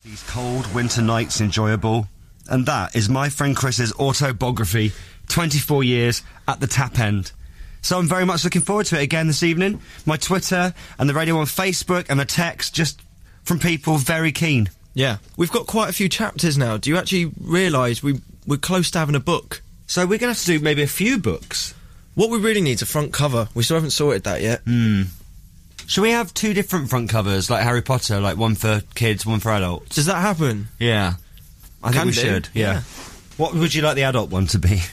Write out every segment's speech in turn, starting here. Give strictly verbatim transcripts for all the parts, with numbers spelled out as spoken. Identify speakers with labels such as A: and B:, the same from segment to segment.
A: These cold winter nights enjoyable. And that is my friend Chris's autobiography, twenty-four years at the Tap End. So I'm very much looking forward to it again this evening. My Twitter and the radio on Facebook and a text just from people very keen.
B: Yeah. We've got quite a few chapters now. Do you actually realise we, we're close to having a book?
A: So we're going to have to do maybe a few books.
B: What we really need is a front cover. We still haven't sorted that yet.
A: Hmm. Should we have two different front covers, like Harry Potter, like one for kids, one for adults?
B: Does that happen?
A: Yeah. I think
B: Can
A: we
B: do,
A: should, yeah.
B: yeah.
A: What would you like the adult one to be?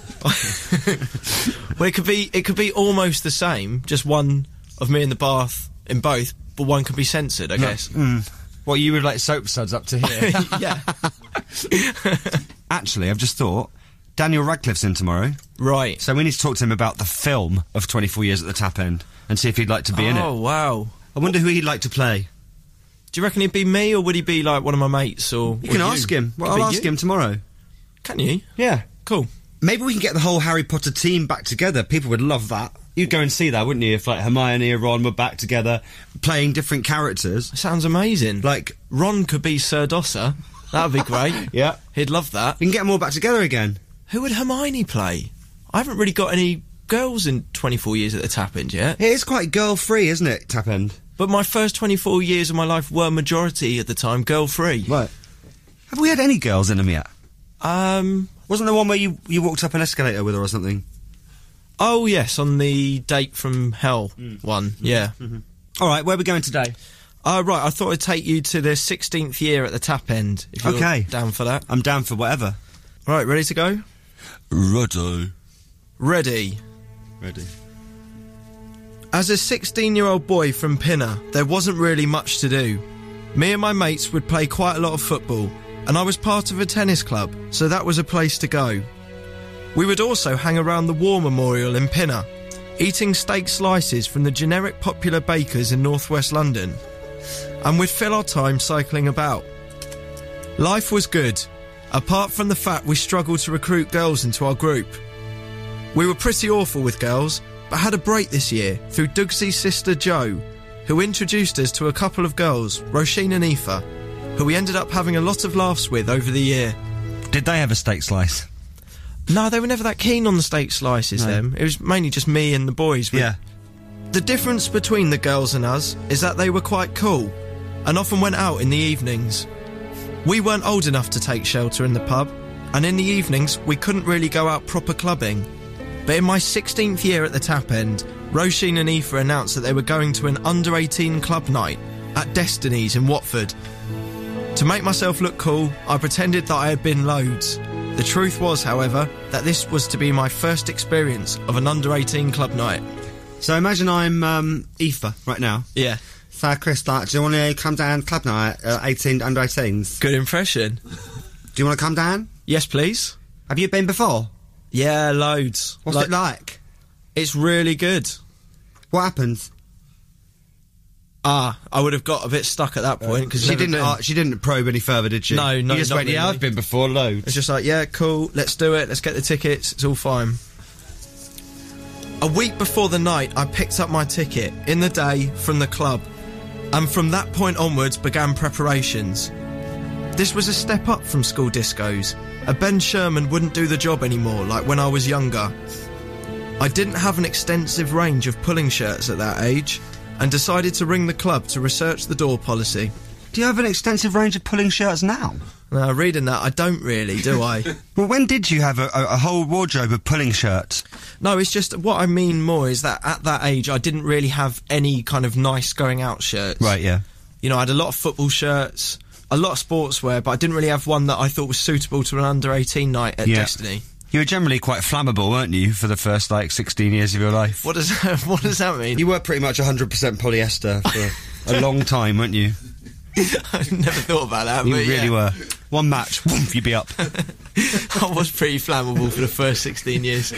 B: Well, it could be it could be almost the same, just one of me in the bath in both, but one could be censored, I guess.
A: Mm. Well, you would like soap suds up to here.
B: Yeah.
A: Actually, I've just thought, Daniel Radcliffe's in tomorrow.
B: Right.
A: So we need to talk to him about the film of twenty-four years at the Tap End and see if he'd like to be
B: oh,
A: in it.
B: Oh, wow.
A: I wonder who he'd like to play.
B: Do you reckon he'd be me, or would he be, like, one of my mates, or...
A: You can ask him. Well,
B: Could
A: I'll
B: be
A: ask
B: you.
A: him tomorrow.
B: Can you?
A: Yeah.
B: Cool.
A: Maybe we can get the whole Harry Potter team back together. People would love that. You'd go and see that, wouldn't you, if, like, Hermione and Ron were back together, playing different characters.
B: Sounds amazing.
A: Like...
B: Ron could be Sir Dosser. That would be great.
A: Yeah.
B: He'd love that.
A: We can get them all back together again.
B: Who would Hermione play? I haven't really got any girls in twenty-four years at the Tap End yet.
A: It is quite girl-free, isn't it, Tap End?
B: But my first twenty-four years of my life were majority at the time girl-free.
A: Right. Have we had any girls in them yet?
B: Um...
A: Wasn't there one where you, you walked up an escalator with her or something?
B: Oh, yes, on the Date from Hell
A: Mm.
B: one, yeah.
A: Mm-hmm. All right, where are we going today?
B: Uh, right, I thought I'd take you to the sixteenth year at the Tap End, if you're
A: Okay.
B: down for that.
A: I'm down for whatever.
B: Right, ready to go?
A: Ready.
B: Ready.
A: Ready.
B: As a sixteen-year-old boy from Pinner, there wasn't really much to do. Me and my mates would play quite a lot of football, and I was part of a tennis club, so that was a place to go. We would also hang around the War Memorial in Pinner, eating steak slices from the generic popular bakers in northwest London, and we'd fill our time cycling about. Life was good, apart from the fact we struggled to recruit girls into our group. We were pretty awful with girls, but had a break this year through Dougsy's sister Jo, who introduced us to a couple of girls, Roisin and Aoife, who we ended up having a lot of laughs with over the year.
A: Did they have a steak slice?
B: No, they were never that keen on the steak slices,
A: No.
B: them. It was mainly just me and the boys.
A: Yeah.
B: The difference between the girls and us is that they were quite cool, and often went out in the evenings. We weren't old enough to take shelter in the pub, and in the evenings we couldn't really go out proper clubbing. But in my sixteenth year at the Tap End, Roisin and Aoife announced that they were going to an under eighteen club night at Destiny's in Watford. To make myself look cool, I pretended that I had been loads. The truth was, however, that this was to be my first experience of an under eighteen club night.
A: So imagine I'm um, Aoife right now.
B: Yeah.
A: So, Chris, like, do you want to come down club night at eighteen, under eighteens?
B: Good impression.
A: Do you want to come down?
B: Yes, please.
A: Have you been before?
B: Yeah, loads.
A: What's
B: Like-
A: it like?
B: It's really good.
A: What happens?
B: Ah, I would have got a bit stuck at that point because
A: She didn't. Uh, she didn't probe any further, did she?
B: No, no,
A: You just
B: not
A: went, yeah,
B: really.
A: I've been before, loads.
B: It's just like, yeah, cool, let's do it, let's get the tickets, it's all fine. A week before the night, I picked up my ticket in the day from the club, and from that point onwards began preparations. This was a step up from school discos. A Ben Sherman wouldn't do the job anymore, like when I was younger. I didn't have an extensive range of pulling shirts at that age, and decided to ring the club to research the door policy.
A: Do you have an extensive range of pulling shirts now?
B: Now, reading that, I don't really, do I?
A: Well, when did you have a, a, a whole wardrobe of pulling shirts?
B: No, it's just, what I mean more is that at that age, I didn't really have any kind of nice going out shirts.
A: Right, yeah.
B: You know, I had a lot of football shirts, a lot of sportswear, but I didn't really have one that I thought was suitable to an under eighteen night at
A: Yeah.
B: Destiny.
A: You were generally quite flammable, weren't you, for the first, like, sixteen years of your life?
B: What does that, what does that mean?
A: You were pretty much one hundred percent polyester for a long time, weren't you?
B: I never thought about that,
A: You
B: but
A: really
B: yeah.
A: were. One match, whoomp, you'd be up.
B: I was pretty flammable for the first sixteen years.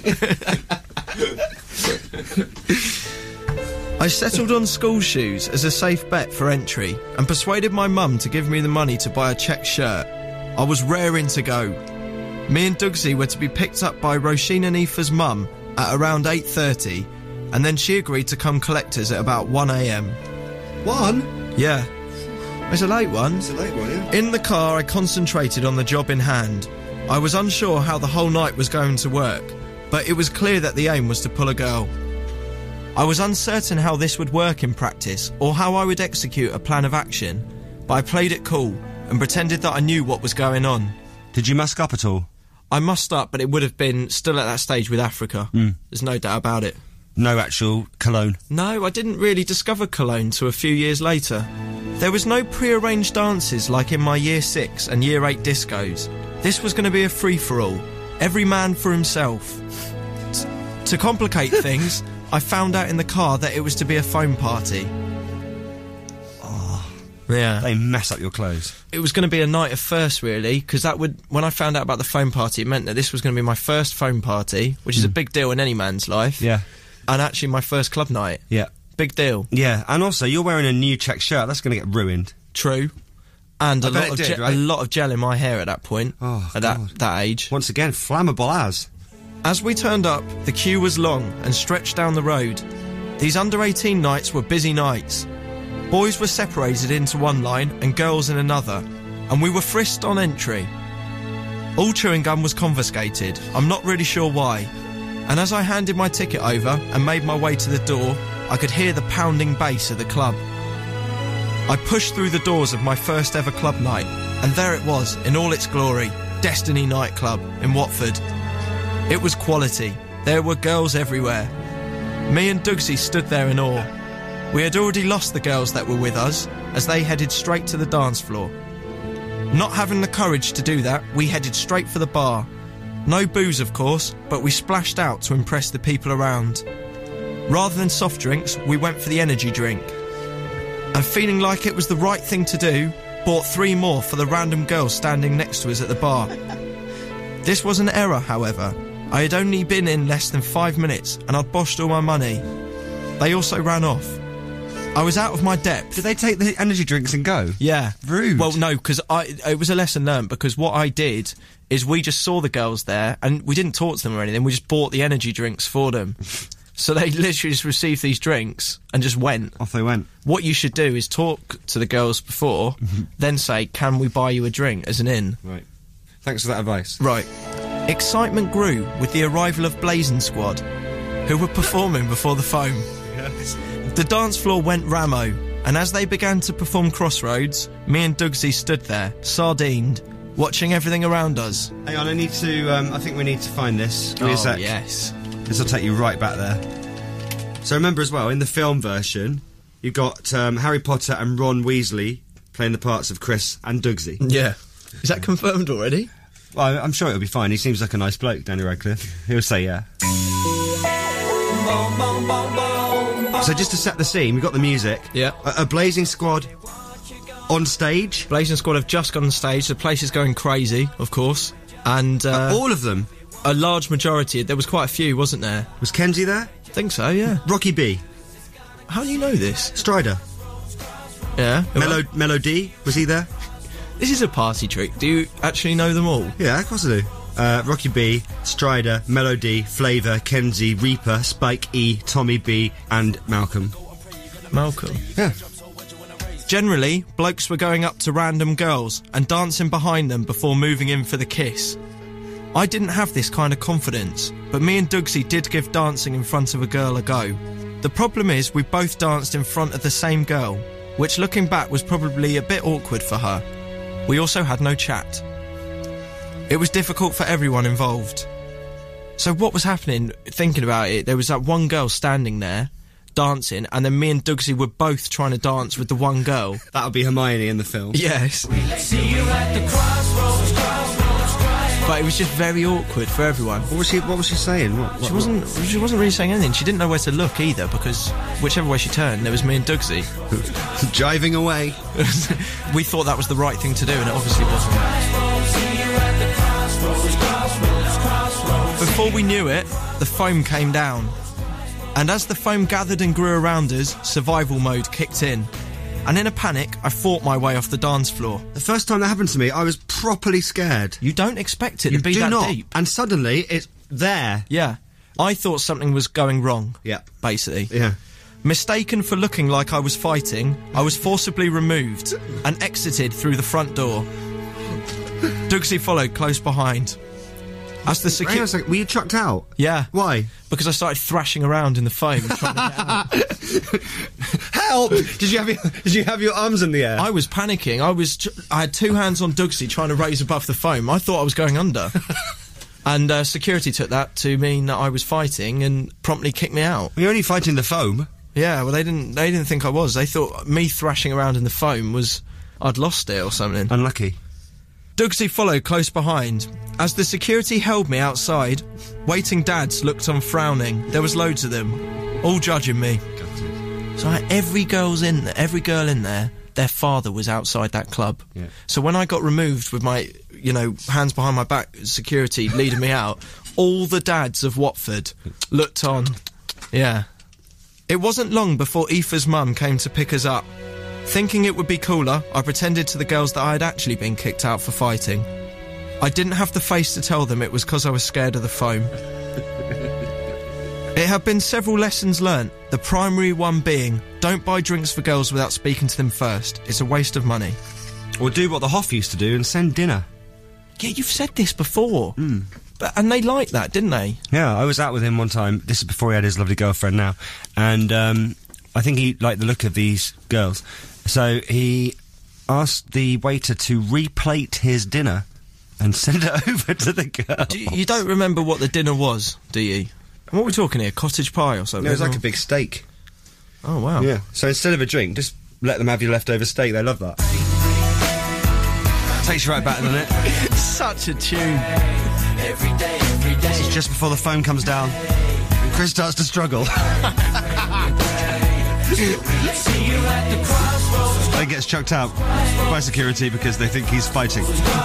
B: I settled on school shoes as a safe bet for entry and persuaded my mum to give me the money to buy a check shirt. I was raring to go. Me and Dougsy were to be picked up by Roisin and Aoife's mum at around eight thirty, and then she agreed to come collect us at about one a m.
A: One?
B: Yeah. It's a late one.
A: It's a late one, yeah.
B: In the car, I concentrated on the job in hand. I was unsure how the whole night was going to work, but it was clear that the aim was to pull a girl. I was uncertain how this would work in practice, or how I would execute a plan of action, but I played it cool and pretended that I knew what was going on.
A: Did you musk up at all?
B: I mussed up, but it would have been still at that stage with Africa.
A: Mm.
B: There's no doubt about it.
A: No actual cologne?
B: No, I didn't really discover cologne till a few years later. There was no pre-arranged dances like in my year six and year eight discos. This was going to be a free-for-all. Every man for himself. T- to complicate things, I found out in the car that it was to be a foam party.
A: Oh,
B: yeah.
A: They mess up your clothes.
B: It was going to be a night of firsts, really, because that would, when I found out about the foam party, it meant that this was going to be my first foam party, which is mm. a big deal in any man's life.
A: Yeah.
B: And actually my first club night.
A: Yeah.
B: Big deal.
A: Yeah, and also, you're wearing a new check shirt. That's going to get ruined.
B: True. And a
A: I bet
B: lot,
A: it
B: of
A: did,
B: ge-
A: right?
B: a lot of gel in my hair at that point.
A: Oh,
B: At
A: God.
B: that, that age.
A: Once again, flammable as.
B: As we turned up, the queue was long and stretched down the road. These under eighteen nights were busy nights. Boys were separated into one line and girls in another, and we were frisked on entry. All chewing gum was confiscated. I'm not really sure why. And as I handed my ticket over and made my way to the door, I could hear the pounding bass of the club. I pushed through the doors of my first ever club night, and there it was, in all its glory, Destiny Nightclub in Watford. It was quality. There were girls everywhere. Me and Dugsy stood there in awe. We had already lost the girls that were with us, as they headed straight to the dance floor. Not having the courage to do that, we headed straight for the bar. No booze, of course, but we splashed out to impress the people around. Rather than soft drinks, we went for the energy drink. And feeling like it was the right thing to do, bought three more for the random girls standing next to us at the bar. This was an error, however. I had only been in less than five minutes, and I'd boshed all my money. They also ran off. I was out of my depth.
A: Did they take the energy drinks and go?
B: Yeah.
A: Rude.
B: Well, no, because I it was a lesson learned, because what I did is we just saw the girls there, and we didn't talk to them or anything, we just bought the energy drinks for them. So they literally just received these drinks and just went.
A: Off they went.
B: What you should do is talk to the girls before, then say, can we buy you a drink as an in?
A: Right. Thanks for that advice.
B: Right. Excitement grew with the arrival of Blazing Squad, who were performing before the foam.
A: Yes.
B: The dance floor went ramo, and as they began to perform Crossroads, me and Dugsy stood there, sardined, watching everything around us.
A: Hang on, I need to, um, I think we need to find this. Give me
B: Oh,
A: a sec.
B: yes.
A: This will take you right back there. So remember as well, in the film version, you've got um, Harry Potter and Ron Weasley playing the parts of Chris and Dugsy.
B: Yeah. Is that confirmed already?
A: Well, I'm sure it'll be fine. He seems like a nice bloke, Daniel Radcliffe. He'll say yeah. So just to set the scene, we've got the music.
B: Yeah.
A: A, a Blazing Squad on stage.
B: Blazing Squad have just gone on stage. The place is going crazy, of course. And uh,
A: Uh, all of them.
B: a large majority. There was quite a few, wasn't there?
A: Was Kenzie there?
B: I think so, yeah.
A: Rocky B.
B: How do you know this?
A: Strider.
B: Yeah. who
A: Melo,
B: else?
A: Melo D. Was he there?
B: This is a party trick. Do you actually know them all?
A: Yeah, of course I do. Uh, Rocky B, Strider, Melody, Flavour, Kenzie, Reaper, Spike E, Tommy B, and Malcolm.
B: Malcolm.
A: Yeah.
B: Generally, blokes were going up to random girls and dancing behind them before moving in for the kiss. I didn't have this kind of confidence, but me and Dugsy did give dancing in front of a girl a go. The problem is we both danced in front of the same girl, which looking back was probably a bit awkward for her. We also had no chat. It was difficult for everyone involved. So what was happening, thinking about it, there was that one girl standing there, dancing, and then me and Dugsy were both trying to dance with the one girl.
A: That'll be Hermione in the film.
B: Yes. But it was just very awkward for everyone.
A: What was she, what was she saying? What, what,
B: She wasn't She wasn't really saying anything. She didn't know where to look either, because whichever way she turned, there was me and Dugsy.
A: what? Jiving away.
B: We thought that was the right thing to do, and it obviously wasn't. Before we knew it, the foam came down. And as the foam gathered and grew around us, survival mode kicked in. And in a panic, I fought my way off the dance floor.
A: The first time that happened to me, I was properly scared.
B: You don't expect it
A: You
B: to be
A: do
B: that
A: not.
B: deep.
A: And suddenly, it's there.
B: Yeah. I thought something was going wrong,
A: Yeah.
B: basically.
A: Yeah.
B: Mistaken for looking like I was fighting, I was forcibly removed and exited through the front door. Dugsy followed close behind. As the
A: Hang on a
B: security...
A: second, were you chucked out?
B: Yeah.
A: Why?
B: Because I started thrashing around in the foam trying to get out.
A: Help! Did you have your Did you have your arms in the air?
B: I was panicking. I was. Tr- I had two hands on Dugsy trying to raise above the foam. I thought I was going under. And uh, security took that to mean that I was fighting and promptly kicked me out.
A: You're only fighting the foam.
B: Yeah, well, they didn't. They didn't think I was. They thought me thrashing around in the foam was I'd lost it or something.
A: Unlucky.
B: Dugsy followed close behind. As the security held me outside, waiting dads looked on frowning. There was loads of them, all judging me. So like, every girl's in there, every girl in there, their father was outside that club.
A: Yeah.
B: So when I got removed with my, you know, hands behind my back, security leading me out, all the dads of Watford looked on. Yeah. It wasn't long before Aoife's mum came to pick us up. Thinking it would be cooler, I pretended to the girls that I had actually been kicked out for fighting. I didn't have the face to tell them it was because I was scared of the foam. It had been several lessons learnt, the primary one being, don't buy drinks for girls without speaking to them first. It's a waste of money.
A: Or do what the Hoff used to do and send dinner.
B: Yeah, you've said this before.
A: Mm.
B: But, and they liked that, didn't they?
A: Yeah, I was out with him one time. This is before he had his lovely girlfriend now. And um, I think he liked the look of these girls. So he asked the waiter to replate his dinner and send it over to the girl.
B: Do you, you don't remember what the dinner was, do you? And what are we talking here? Cottage pie or something?
A: No, it was like a big steak.
B: Oh, wow.
A: Yeah. So instead of a drink, just let them have your leftover steak. They love that. Takes you right back, doesn't it?
B: Such a tune.
C: Every day, every day.
A: This is just before the phone comes down and Chris starts to struggle. He gets chucked out by security because they think he's fighting.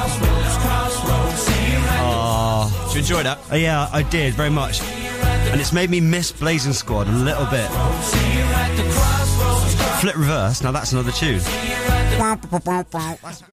A: Oh.
B: Did you enjoy that?
A: Uh, yeah, I did, very much. And it's made me miss Blazing Squad a little bit. Flip Reverse, now that's another tune.